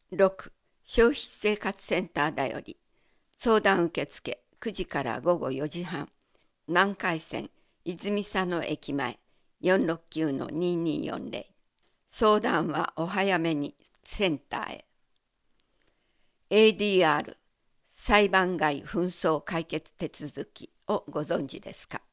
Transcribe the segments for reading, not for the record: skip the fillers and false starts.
6. 消費生活センターだより相談受付9時から午後4時半、南海線泉佐野駅前469-2240。相談はお早めにセンターへ。 ADR 裁判外紛争解決手続きをご存知ですか？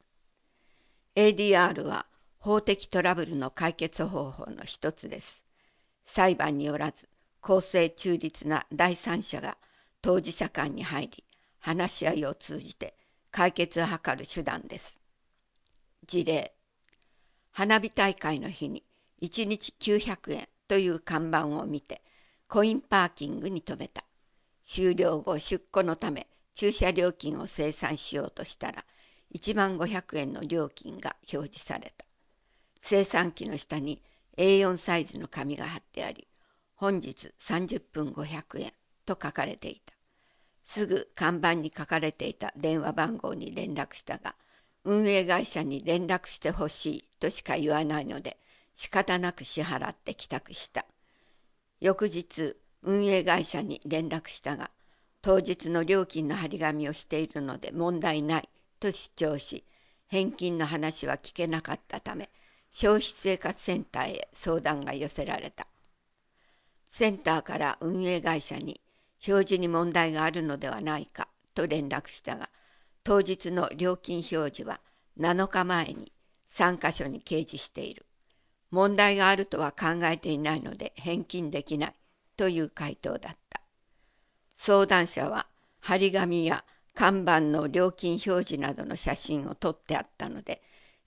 ADR は法的トラブルの解決方法の一つです。裁判によらず公正中立な第三者が当事者間に入り、話し合いを通じて解決を図る手段です。事例、花火大会の日に1日900円という看板を見てコインパーキングに停めた。終了後出庫のため駐車料金を精算しようとしたら1万500円の料金が表示された。精算機の下に A4 サイズの紙が貼ってあり、本日30分500円と書かれていた。すぐ看板に書かれていた電話番号に連絡したが、運営会社に連絡してほしいとしか言わないので、仕方なく支払って帰宅した。翌日、運営会社に連絡したが、当日の料金の張り紙をしているので問題ないと主張し、返金の話は聞けなかったため、消費生活センターへ相談が寄せられた。センターから運営会社に表示に問題があるのではないかと連絡したが、当日の料金表示は7日前に3カ所に掲示している。問題があるとは考えていないので返金できないという回答だった。相談者は張り紙や看板の料金表示などの写真を撮ってあったので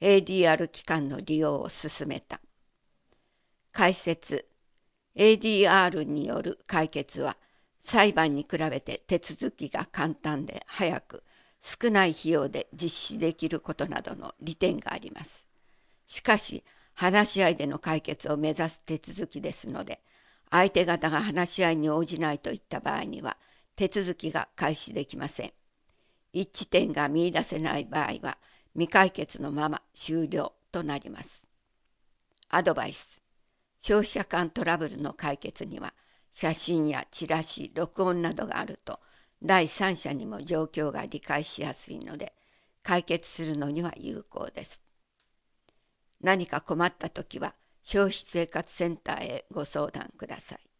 ADR 機関の利用を勧めた。解説、ADR による解決は裁判に比べて手続きが簡単で早く、少ない費用で実施できることなどの利点があります。しかし、話し合いでの解決を目指す手続きですので、相手方が話し合いに応じないといった場合には、手続きが開始できません。一致点が見出せない場合は、未解決のまま終了となります。アドバイス。消費者間トラブルの解決には、写真やチラシ、録音などがあると、第三者にも状況が理解しやすいので、解決するのには有効です。何か困ったときは、消費生活センターへご相談ください。